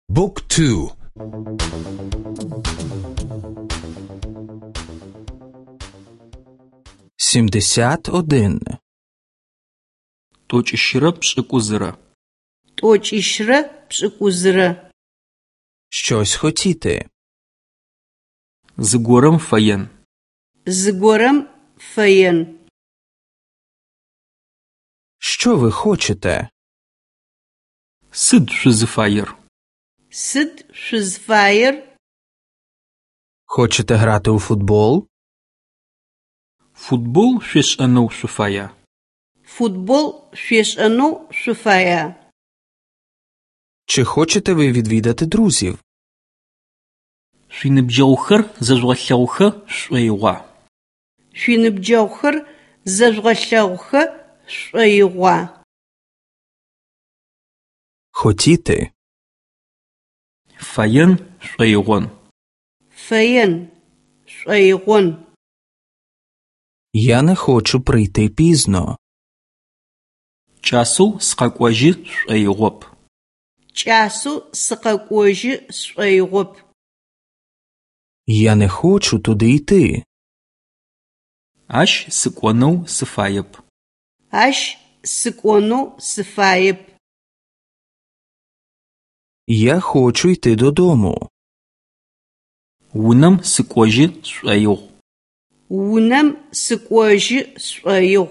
Book 2. Сімдесят один. Тӏокӏищырэ пшӏыкӏузырэ. Тӏокӏищырэ пшӏыкӏузырэ. Щось хотіти. Зыгорэм фэен. Зыгорэм фэен. Що ви хочете? Сыд шъузыфаер? Сыд шъузыфаер? Хочете грати у футбол? Футбол шъуешӏэнэу шъуфая? Футбол шъуешӏэнэу шъуфая? Чи хочете ви відвідати друзів? Шъуиныбджэгъухэр зэжъугъэлъэгъухэ шӏоигъуа? Шъуиныбджэгъухэр зэжъугъэлъэгъухэ шӏоигъуа? Хотіти. Фэен шӏоигъон. Фэен шӏоигъон. Я не хочу прийти пізно. Кӏасэу сыкъэкӏожьы шӏоигъоп. Кӏасэу сыкъэкӏожьы шӏоигъоп. Я не хочу туди йти. Ащ сыкӏонэу сыфаеп. Ащ сыкӏонэу сыфаеп. Я хочу йти додому. Унэм сыкӏожьы шӏоигъу. Унэм сыкӏожьы шӏоигъу.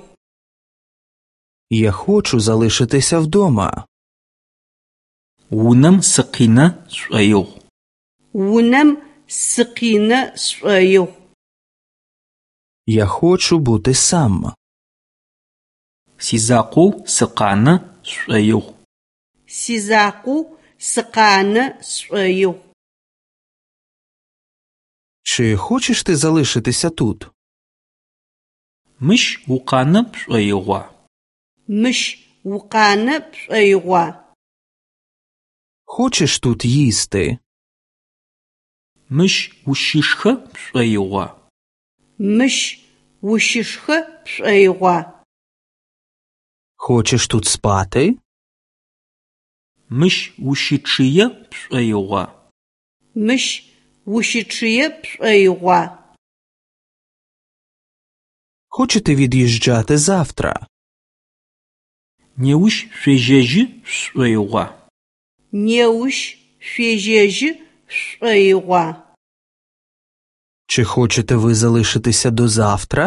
Я хочу залишитися вдома. Унэм сыкъинэ шӏоигъу. Унэм сыкъинэ шӏоигъу. Я хочу бути сам. Сизакъоу сыкъанэ шӏоигъу. Сизакъоу сыкъанэ шӏоигъу. Чи хочеш ти залишитися тут? Мыщ укъанэ пшӏоигъуа? Мыщ укъанэ пшӏоигъуа? Хочеш тут їсти? Мыщ ущышхэ пшӏоигъуа? Мыщ ущышхэ пшӏоигъуа? Хочеш тут спати? Мыщ ущычъые пшӏоигъуа? Мыщ ущычъые пшӏоигъуа? Хочете від'їжджати завтра? Неущ шъуежьэжьы шӏоигъуа? Неущ шъуежьэжьы шӏоигъуа? Чи хочете ви залишитися до завтра?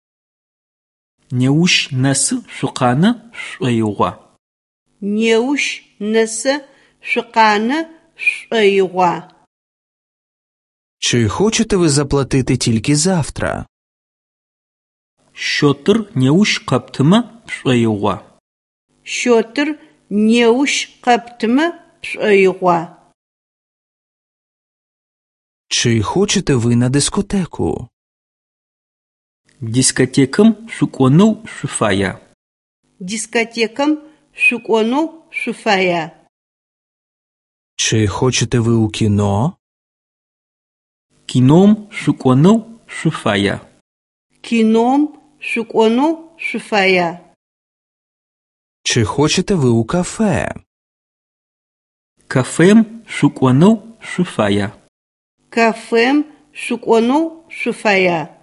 Неущ нэсы шъукъанэ шӏоигъуа? Неущ нэсэ шъукъанэ шӏоигъуа? Чи хочете ви заплатити тільки завтра? Счётыр неущ къэптымэ пшӏоигъуа? Счётыр неущ къэптымэ пшӏоигъуа? Чи хочете ви на дискотеку? Дискотекэм шъукӏонэу шъуфая? Дискотекэм шъукӏонэу шъуфая? Чи хочете ви у кіно? Кином шъукӏонэу шъуфая? Кином шъукӏонэу шъуфая? Чи хочете ви у кафе? Кафем шъукӏонэу шъуфая? Кафем шъукӏонэу шъуфая?